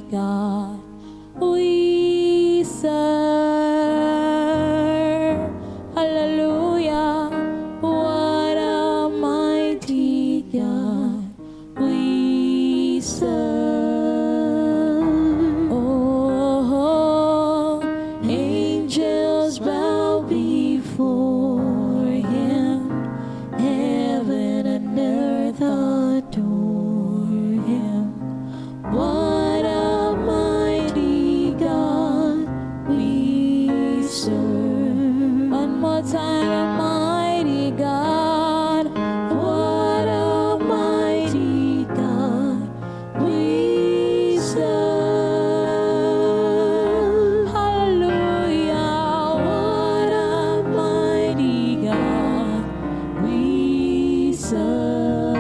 God we serve. Hallelujah. What a mighty God we serve. Oh, angels bow before him. Heaven and earth adore him. What a mighty God we serve. One more time, a mighty God. What a mighty God we serve. Hallelujah. What a mighty God we serve.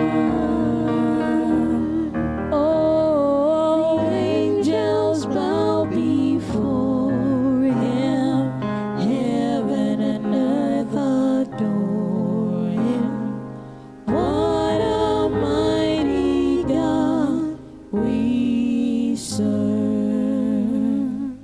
Oh, angels bow before him. Heaven and earth adore him. What a mighty God we serve.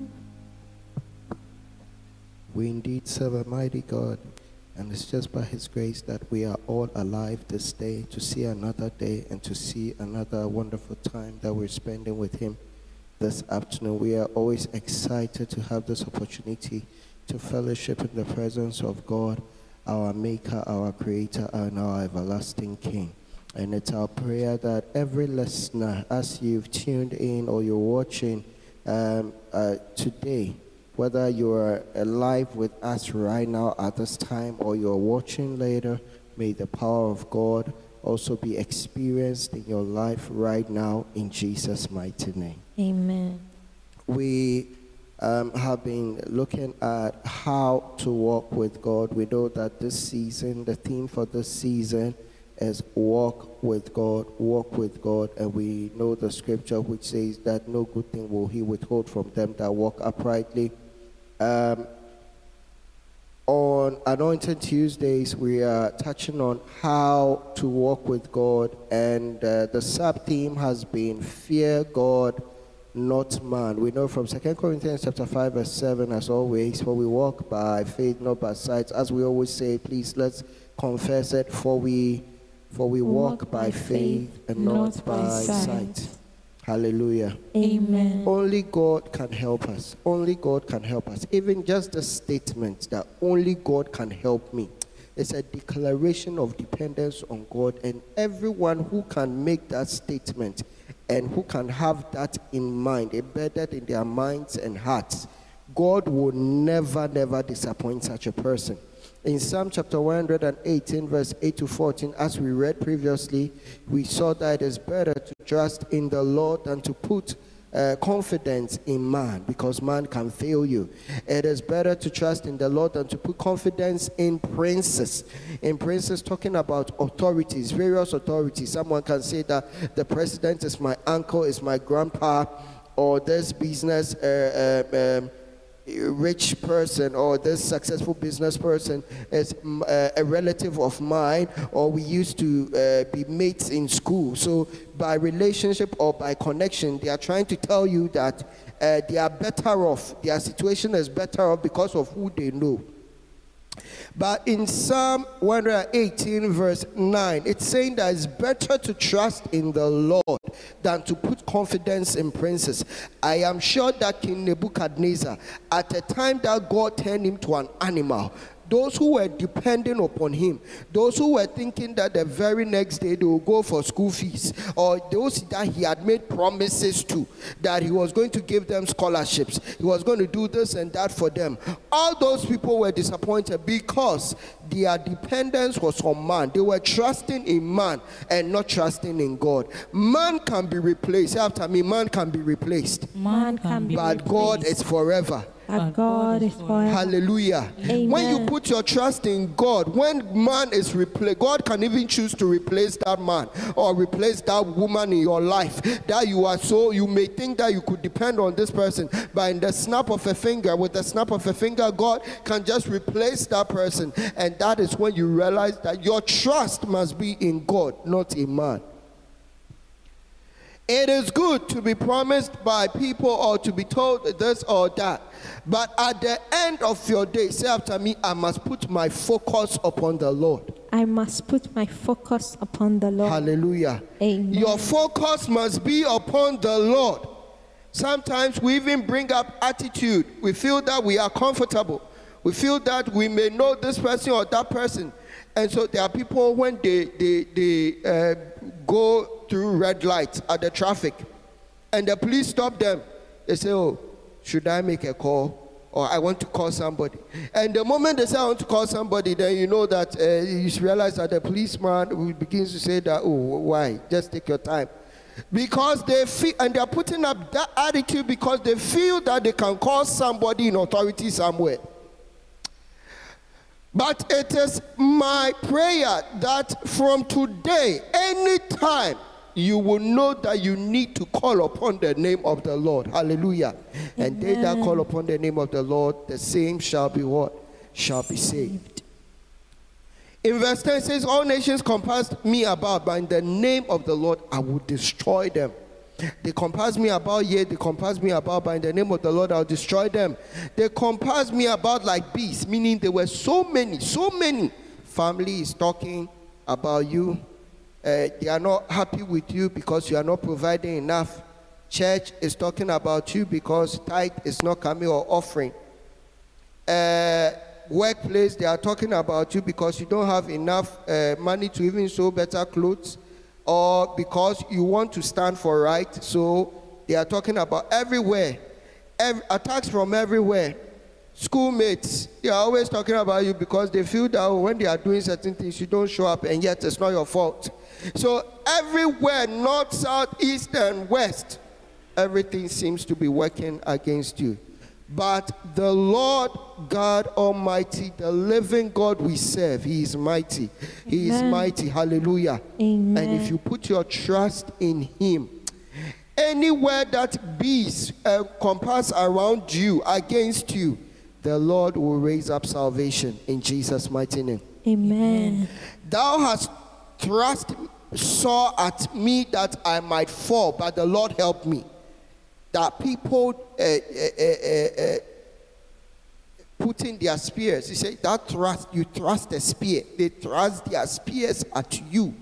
We indeed serve a mighty God, and it's just by his grace that we are all alive this day to see another day and to see another wonderful time that we're spending with him this afternoon. We are always excited to have this opportunity to fellowship in the presence of God, our Maker, our Creator, and our everlasting King. And it's our prayer that every listener, as you've tuned in or you're watching today, whether you're alive with us right now at this time or you're watching later, may the power of God also be experienced in your life right now in Jesus' mighty name. Amen. We have been looking at how to walk with God. We know that this season, the theme for this season is walk with God, and we know the scripture which says that no good thing will he withhold from them that walk uprightly. On Anointed Tuesdays, we are touching on how to walk with God, and the sub-theme has been fear God, not man. We know from 2 Corinthians chapter 5 verse 7, as always, for we walk by faith, not by sight. As we always say, please let's confess it, for we walk by faith and not by sight. Hallelujah. Amen. Only God can help us. Only God can help us. Even just the statement that only God can help me, it's a declaration of dependence on God, and everyone who can make that statement and who can have that in mind, embedded in their minds and hearts, God will never disappoint such a person. In Psalm chapter 118, verse 8 to 14, as we read previously, we saw that it is better to trust in the Lord than to put confidence in man, because man can fail you. It is better to trust in the Lord than to put confidence in princes. In princes, talking about authorities, various authorities. Someone can say that the president is my uncle, is my grandpa, or this business rich person or this successful business person is a relative of mine, or we used to be mates in school. So by relationship or by connection, they are trying to tell you that they are better off, their situation is better off because of who they know. But in Psalm 118 verse 9, it's saying that it's better to trust in the Lord than to put confidence in princes. I am sure that King Nebuchadnezzar, at the time that God turned him to an animal, those who were depending upon him, those who were thinking that the very next day they will go for school fees, or those that he had made promises to, that he was going to give them scholarships, he was going to do this and that for them, all those people were disappointed because their dependence was on man. They were trusting in man and not trusting in God. Man can be replaced. After me, man can be replaced. Man can be but replaced. God is forever. But God is forever. Hallelujah. Amen. When you put your trust in God, when man is replaced, God can even choose to replace that man or replace that woman in your life that you are so, you may think that you could depend on this person, but in the snap of a finger, with the snap of a finger, God can just replace that person. And that is when you realize that your trust must be in God, not in man. It is good to be promised by people or to be told this or that. But at the end of your day, say after me, I must put my focus upon the Lord. I must put my focus upon the Lord. Hallelujah. Amen. Your focus must be upon the Lord. Sometimes we even bring up attitude. We feel that we are comfortable. We feel that we may know this person or that person. And so there are people when they go through red lights at the traffic and the police stop them. They say, oh, should I make a call? Or I want to call somebody. And the moment they say I want to call somebody, then you know that you realize that the policeman begins to say that, oh, why? Just take your time. Because they feel, and they're putting up that attitude because they feel that they can call somebody in authority somewhere. But it is my prayer that from today, anytime you will know that you need to call upon the name of the Lord. Hallelujah. Amen. And they that call upon the name of the Lord, the same shall be what? Shall be saved. In verse 10 it says, all nations compassed me about, but in the name of the Lord I will destroy them. They compass me about, yea, they compass me about, but in the name of the Lord I'll destroy them. They compass me about like bees, meaning there were so many. Family is talking about you. They are not happy with you because you are not providing enough. Church is talking about you because tithe is not coming or offering. Workplace, they are talking about you because you don't have enough money to even sew better clothes, or because you want to stand for right. So they are talking about everywhere. Attacks from everywhere. Schoolmates, they are always talking about you because they feel that when they are doing certain things, you don't show up, and yet it's not your fault. So everywhere, north, south, east, and west, everything seems to be working against you. But the Lord God Almighty, the living God we serve, He is mighty. He is mighty. Hallelujah. Amen. And if you put your trust in Him, anywhere that bees compass around you, against you, the Lord will raise up salvation in Jesus' mighty name. Amen. Thou hast thrust sore at me that I might fall, but the Lord helped me. That people putting their spears, he said, that thrust, you thrust a spear. They thrust their spears at you.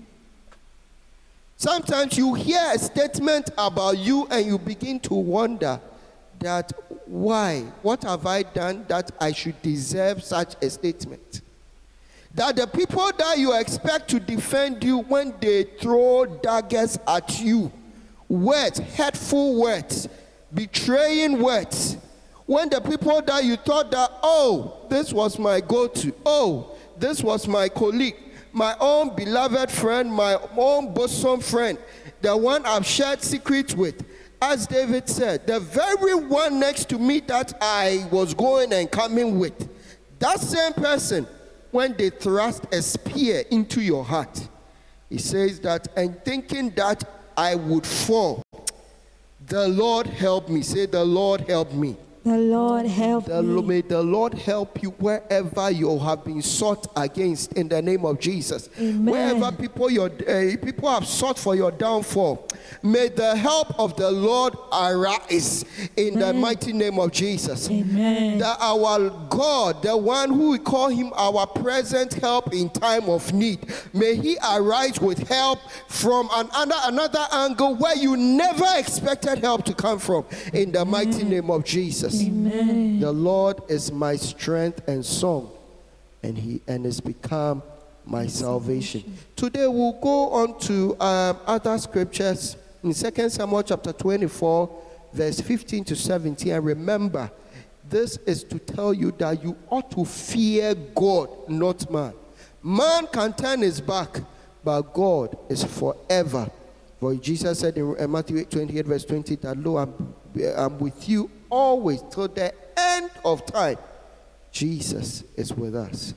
Sometimes you hear a statement about you and you begin to wonder that why? What have I done that I should deserve such a statement? That the people that you expect to defend you, when they throw daggers at you, words, hurtful words, betraying words, when the people that you thought that, oh, this was my go-to, oh, this was my colleague, my own beloved friend, my own bosom friend, the one I've shared secrets with, as David said, the very one next to me that I was going and coming with, that same person, when they thrust a spear into your heart, he says that, and thinking that I would fall, the Lord help me. Say, the Lord help me. The Lord help me. May the Lord help you wherever you have been sought against in the name of Jesus. Amen. Wherever people have sought for your downfall, may the help of the Lord arise in the mighty name of Jesus. Amen. That our God, the one who we call him our present help in time of need, may he arise with help from another angle where you never expected help to come from in the mighty name of Jesus. Amen. The Lord is my strength and song, and has become my salvation. Today we'll go on to other scriptures in 2 Samuel chapter 24, verse 15 to 17. And remember, this is to tell you that you ought to fear God, not man. Man can turn his back, but God is forever. For Jesus said in Matthew 28, verse 20, that, lo, I'm with you always till the end of time. Jesus is with us.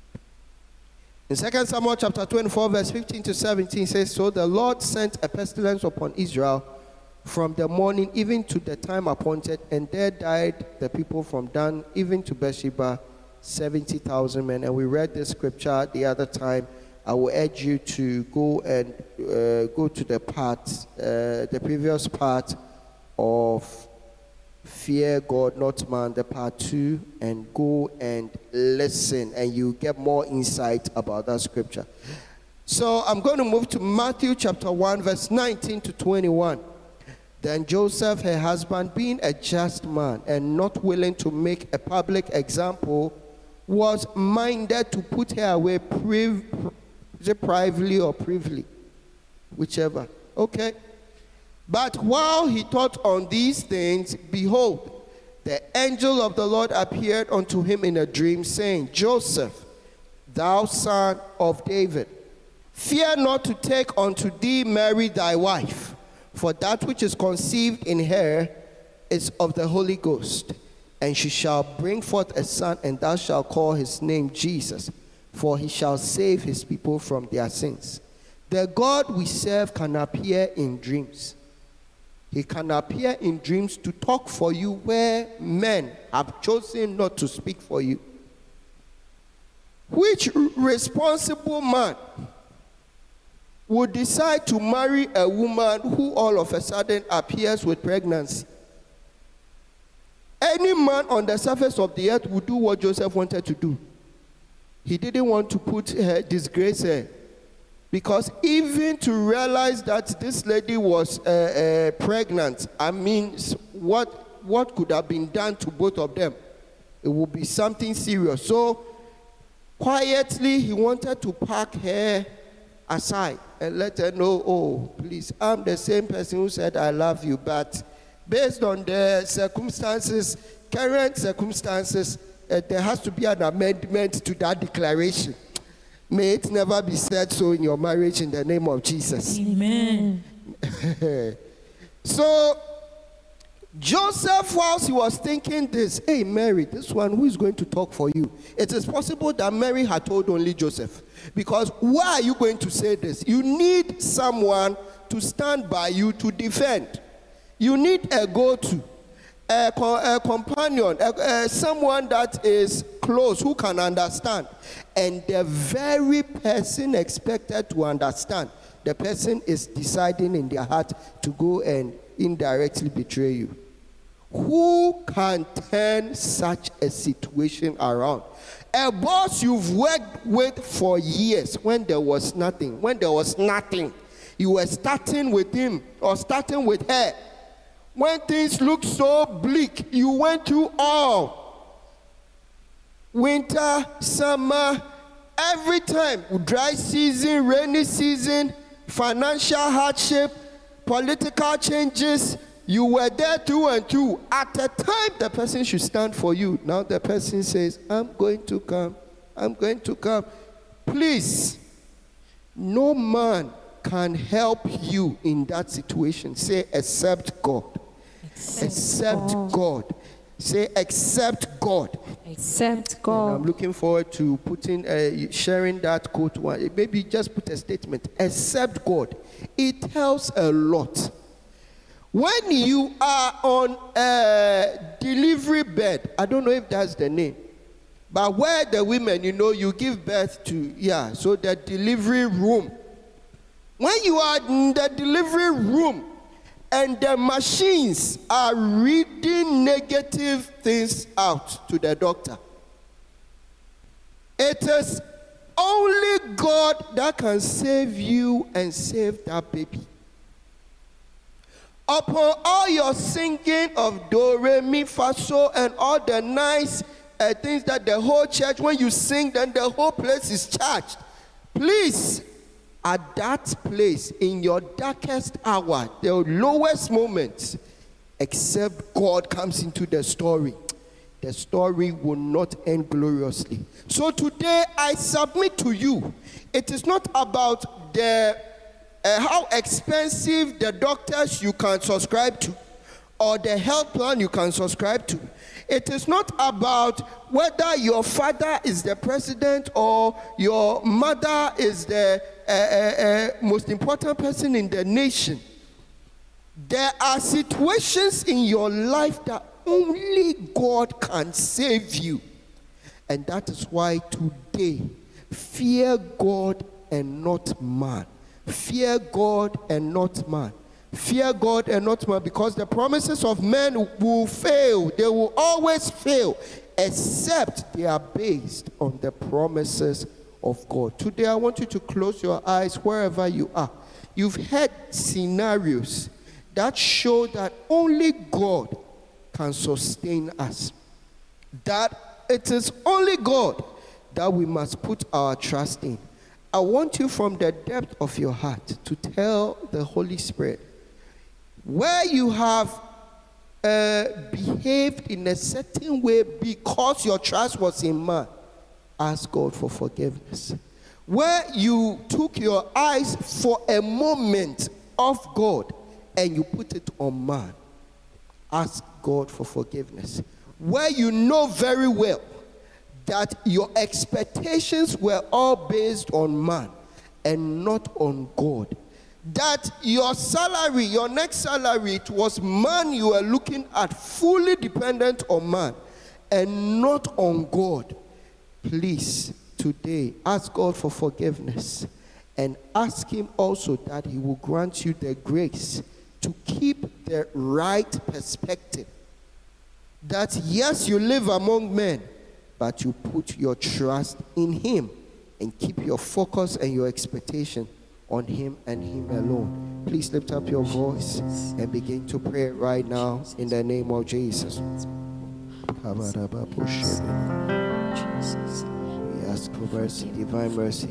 In 2 Samuel chapter 24, verse 15 to 17 says, so the Lord sent a pestilence upon Israel from the morning even to the time appointed, and there died the people from Dan even to Beersheba, 70,000 men. And we read this scripture the other time I will urge you to go and go to the previous part of Fear God, Not Man, the part 2, and go and listen, and you get more insight about that scripture. So I'm going to move to Matthew chapter 1, verse 19 to 21. Then Joseph, her husband, being a just man and not willing to make a public example, was minded to put her away privately or privily, whichever. Okay. But while he thought on these things, behold, the angel of the Lord appeared unto him in a dream, saying, Joseph, thou son of David, fear not to take unto thee Mary thy wife, for that which is conceived in her is of the Holy Ghost. And she shall bring forth a son, and thou shalt call his name Jesus, for he shall save his people from their sins. The God we serve can appear in dreams. He can appear in dreams to talk for you where men have chosen not to speak for you. Which responsible man would decide to marry a woman who all of a sudden appears with pregnancy? Any man on the surface of the earth would do what Joseph wanted to do. He didn't want to disgrace her. Because even to realize that this lady was pregnant, I mean, what could have been done to both of them? It would be something serious. So, quietly, he wanted to pack her aside and let her know, oh, please, I'm the same person who said I love you, but based on the circumstances, current circumstances, there has to be an amendment to that declaration. May it never be said so in your marriage in the name of Jesus. Amen. So, Joseph, whilst he was thinking this, hey, Mary, this one, who is going to talk for you? It is possible that Mary had told only Joseph. Because why are you going to say this? You need someone to stand by you to defend. You need a go-to, a companion, someone that is close, who can understand. And the very person expected to understand, the person is deciding in their heart to go and indirectly betray you. Who can turn such a situation around? A boss you've worked with for years, when there was nothing, you were starting with him or starting with her. When things look so bleak, you went through all. Winter, summer, every time, dry season, rainy season, financial hardship, political changes, you were there through and through. At the time the person should stand for you, now the person says, I'm going to come. Please, no man can help you in that situation. Say, except God. Except God. Say, except God. Except God. And I'm looking forward to sharing that quote. Maybe just put a statement. Except God. It tells a lot. When you are on a delivery bed, I don't know if that's the name, but where the women, you give birth to, so the delivery room. When you are in the delivery room and the machines are reading negative things out to the doctor, it is only God that can save you and save that baby. Upon all your singing of do, re, mi, fa, so, and all the nice things that the whole church, when you sing, then the whole place is charged. Please, at that place, in your darkest hour, the lowest moments, except God comes into the story will not end gloriously. So today, I submit to you, it is not about how expensive the doctors you can subscribe to or the health plan you can subscribe to. It is not about whether your father is the president or your mother is the most important person in the nation. There are situations in your life that only God can save you. And that is why today, fear God and not man. Fear God and not man. Fear God and not man, because the promises of men will fail. They will always fail, except they are based on the promises of God. Today, I want you to close your eyes wherever you are. You've heard scenarios that show that only God can sustain us. That it is only God that we must put our trust in. I want you from the depth of your heart to tell the Holy Spirit, where you have behaved in a certain way because your trust was in man, ask God for forgiveness. Where you took your eyes for a moment off God and you put it on man, ask God for forgiveness. Where you know very well that your expectations were all based on man and not on God, that your salary, your next salary, it was man you were looking at, fully dependent on man and not on God, please today ask God for forgiveness and ask him also that he will grant you the grace to keep the right perspective. That yes, you live among men, but you put your trust in him and keep your focus and your expectation on him and him alone. Please lift up your voice and begin to pray right now in the name of Jesus. We ask for mercy, divine mercy.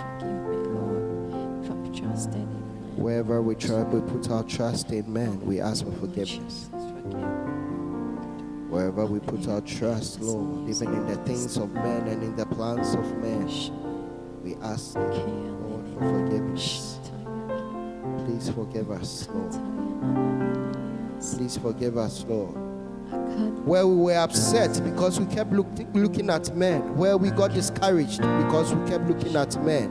Wherever we try to put our trust in man, we ask for forgiveness. Wherever we put our trust, Lord, even in the things of men and in the plans of men, we ask, Lord, for forgiveness. Please forgive us, Lord. Please forgive us, Lord. Where we were upset because we kept looking at men. Where we got discouraged because we kept looking at men.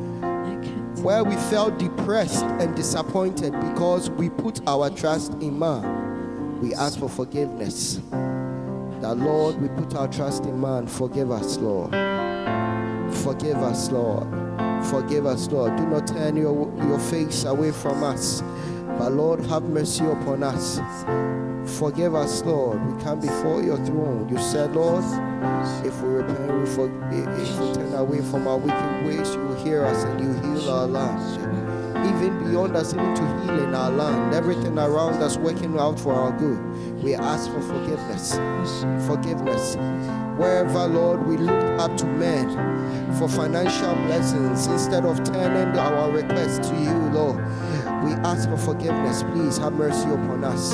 Where we felt depressed and disappointed because we put our trust in man. We ask for forgiveness. That, Lord, we put our trust in man. Forgive us, Lord. Forgive us, Lord. Forgive us, Lord. Do not turn your face away from us. But, Lord, have mercy upon us. Forgive us, Lord. We come before your throne. You said, Lord, if we repent, if we turn away from our wicked ways, you will hear us and you heal our land. Even beyond us, even to heal in our land, everything around us working out for our good. We ask for forgiveness. Forgiveness. Wherever, Lord, we looked up to men for financial blessings instead of turning our request to you, Lord, we ask for forgiveness. Please have mercy upon us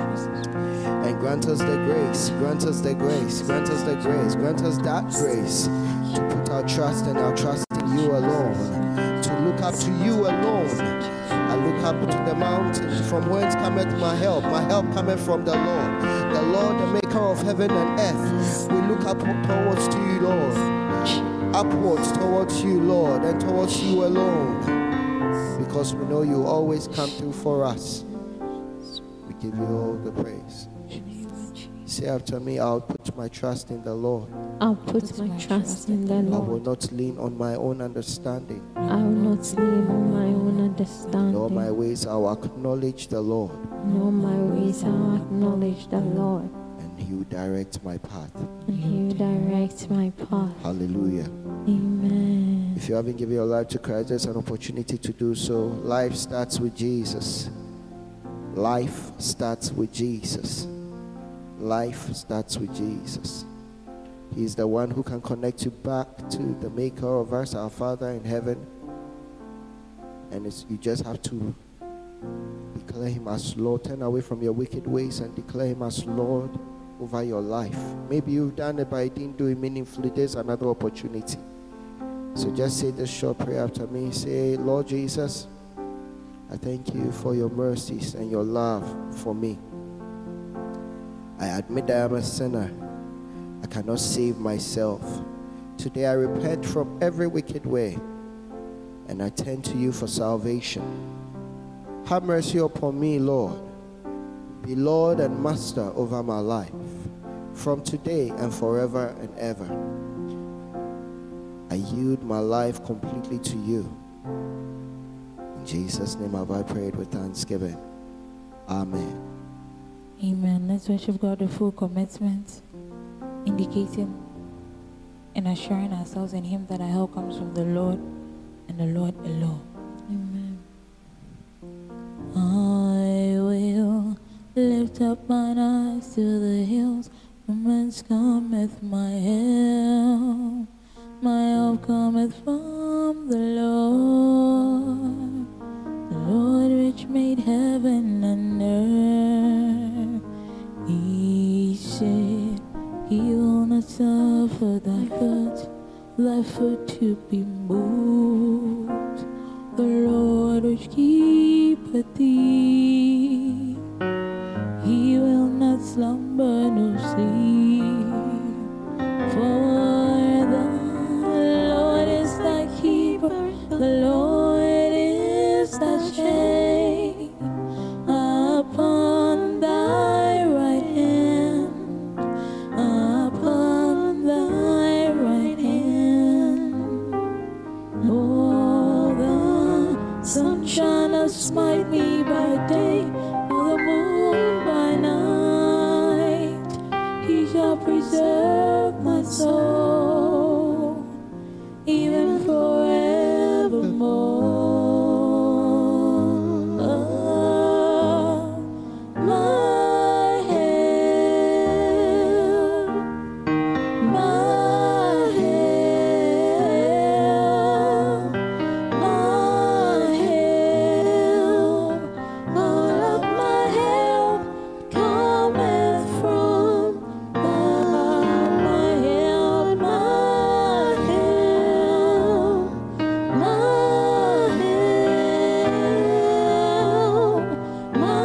and grant us the grace. Grant us the grace. Grant us the grace. Grant us that grace to put our trust and our trust in you alone. To look up to you alone. I look up to the mountains, from whence cometh my help. My help cometh from the Lord, the maker of heaven and earth. We look up towards to you, Lord. Upwards towards you, Lord, and towards you alone. Because we know you always come through for us. We give you all the praise. Say after me, I'll put my trust in the Lord. I'll put my trust in the I Lord. will not lean on my own understanding. I will not lean on my own understanding. Nor my ways, I will acknowledge the Lord. Nor my ways, I will acknowledge the Lord. And he will direct my path. And he will direct my path. Hallelujah. Amen. If you haven't given your life to Christ, there's an opportunity to do so. Life starts with Jesus. Life starts with Jesus. Life starts with Jesus. He's the one who can connect you back to the maker of us, our Father in heaven. And you just have to declare him as Lord. Turn away from your wicked ways and declare him as Lord over your life. Maybe you've done it but you didn't do it meaningfully. There's another opportunity. So just say this short prayer after me. Say, Lord Jesus, I thank you for your mercies and your love for me. I admit that I am a sinner. I cannot save myself. Today I repent from every wicked way and I turn to you for salvation. Have mercy upon me, Lord. Be Lord and Master over my life from today and forever and ever. I yield my life completely to you. In Jesus' name have I prayed with thanksgiving. Amen. Amen. Let's worship God with full commitment, indicating and assuring ourselves in Him that our help comes from the Lord and the Lord alone. Amen. I will lift up mine eyes to the hills, from whence cometh my help. My help cometh from the Lord which made heaven and earth. He said, He will not suffer thy foot to be moved. The Lord which keepeth thee, He will not slumber nor sleep. For the Lord is thy keeper, the Lord is thy shade upon thy right hand, upon thy right hand. Oh, the sun shall not smite me by day, nor the moon by night. He shall preserve my soul, even forevermore. My help, my help, my help. All of my help cometh from the Lord. My help, my help, my help, my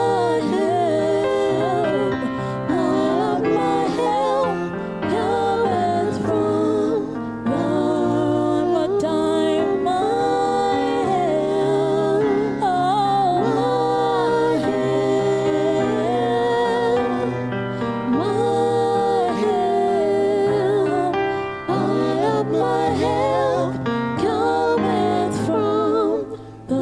help. All of my help cometh from the Lord. One more time, my help, oh, my help, all of my help cometh from the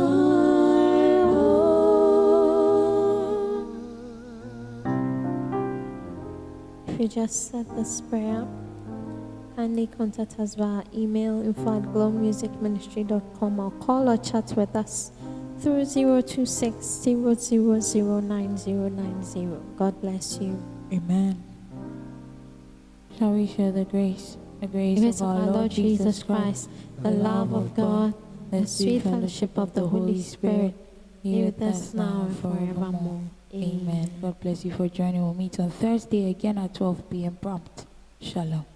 Lord. If you just said this prayer, kindly contact us via email info@glowmusicministry.com or call or chat with us through 026-0009090. God bless you. Amen. Shall we share the grace? The grace Grace of our Lord Jesus Christ, the love of God, the sweet fellowship of the Holy Spirit be with us now and forevermore. Amen. God bless you for joining. We'll meet on Thursday again at 12 p.m. prompt. Shalom.